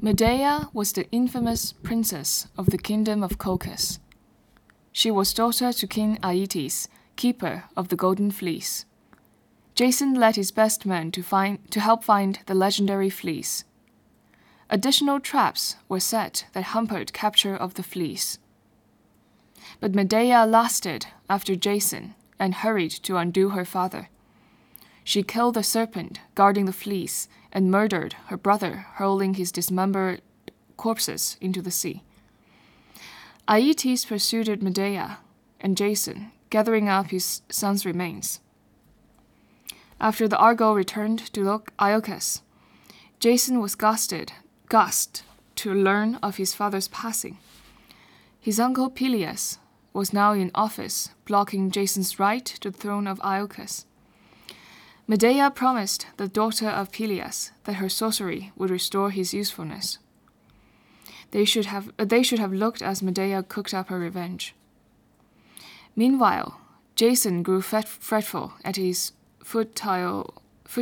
Medea was the infamous princess of the kingdom of Colchis. She was daughter to King Aeetes, keeper of the Golden Fleece. Jason led his best men to help find the legendary fleece. Additional traps were set that hampered capture of the fleece. But Medea lasted after Jason and hurried to undo her father. She killed the serpent guarding the fleece and murdered her brother, hurling his dismembered corpses into the sea. Aeetes pursued Medea and Jason, gathering up his son's remains. After the Argo returned to Iolcus, Jason was gushed to learn of his father's passing. His uncle Peleus was now in office, blocking Jason's right to the throne of Iolcus. Medea promised the daughter of Peleus that her sorcery would restore his usefulness. They should have looked as Medea cooked up her revenge. Meanwhile, Jason grew fretful at his futile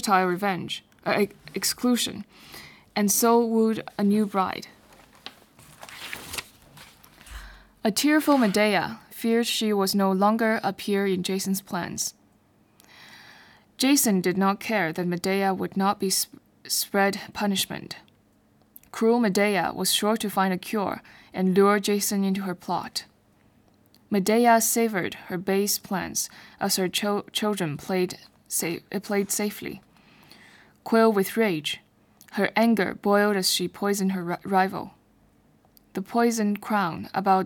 exclusion, and so wooed a new bride. A tearful Medea feared she was no longer a peer in Jason's plans. Jason did not care that Medea would not be spread punishment. Cruel Medea was sure to find a cure and lure Jason into her plot. Medea savored her base plans as her children played safely. Quail with rage, her anger boiled as she poisoned her rival. The poisoned crown about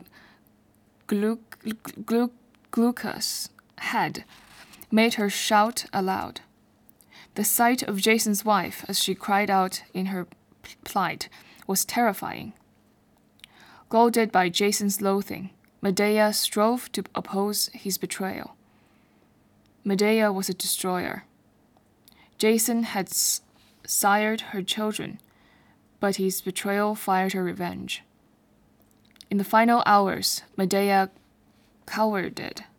Glaucus' head made her shout aloud. The sight of Jason's wife as she cried out in her plight was terrifying. Goaded by Jason's loathing, Medea strove to oppose his betrayal. Medea was a destroyer. Jason had sired her children, but his betrayal fired her revenge. In the final hours, Medea cowered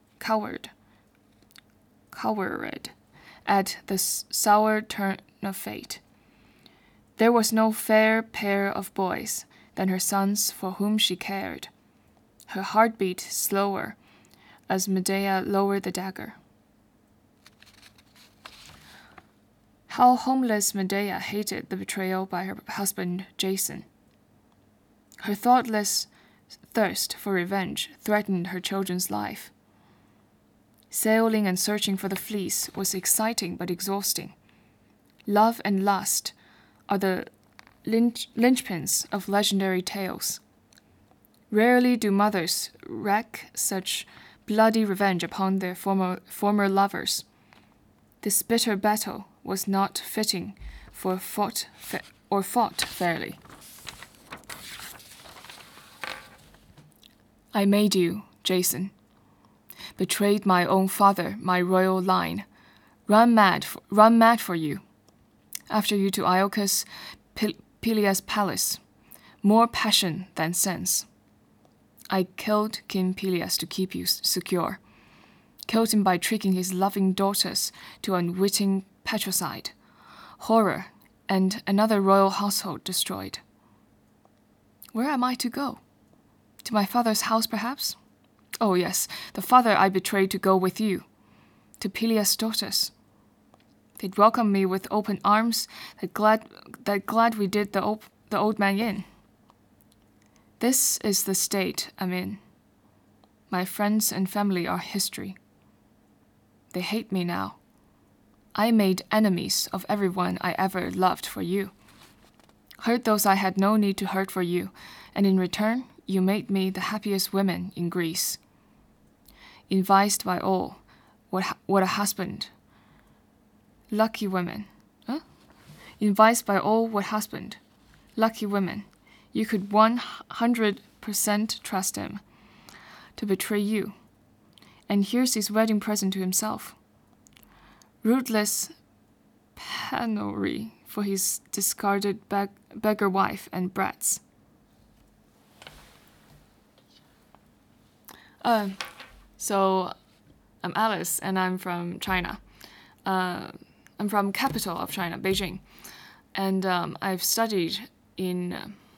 at the sour turn of fate. There was no fair pair of boys than her sons for whom she cared. Her heart beat slower as Medea lowered the dagger. How homeless Medea hated the betrayal by her husband Jason. Her thoughtless thirst for revenge threatened her children's life. Sailing and searching for the fleece was exciting but exhausting. Love and lust are the linchpins of legendary tales. Rarely do mothers wreak such bloody revenge upon their former lovers. This bitter battle was not fitting for fought fairly. I made you, Jason. Betrayed my own father, my royal line. Run mad for you. After you to Iolcus, Peleus' palace. More passion than sense. I killed King Peleus to keep you secure. Killed him by tricking his loving daughters to unwitting patricide. Horror and another royal household destroyed. Where am I to go? To my father's house, perhaps? Oh, yes, the father I betrayed to go with you. To Peleus' daughters. They'd welcome me with open arms, that glad we did the old man in. This is the state I'm in. My friends and family are history. They hate me now. I made enemies of everyone I ever loved for you. Hurt those I had no need to hurt for you, and in return, you made me the happiest woman in Greece. Envied by all, what a husband. Lucky women. Envied by all, what husband. Lucky women. You could 100% trust him to betray you. And here's his wedding present to himself. Ruthless penury for his discarded beggar wife and brats. So I'm Alice, and I'm from China. I'm from capital of China, Beijing. And I've studied in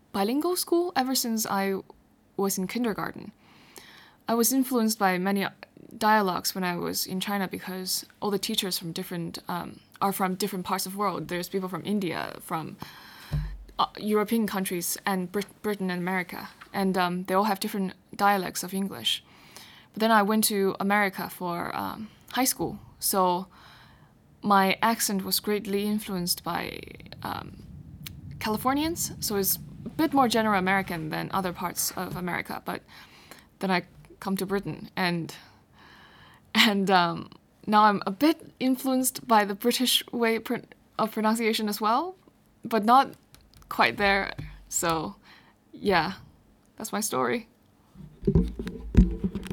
bilingual school ever since I was in kindergarten. I was influenced by many dialogues when I was in China because all the teachers from are from different parts of the world. There's people from India, from European countries, and Britain and America, and they all have different dialects of English. But then I went to America for high school, so my accent was greatly influenced by Californians, so it's a bit more general American than other parts of America. But then I come to Britain, and now I'm a bit influenced by the British way of pronunciation as well, but not quite there. So yeah, that's my story.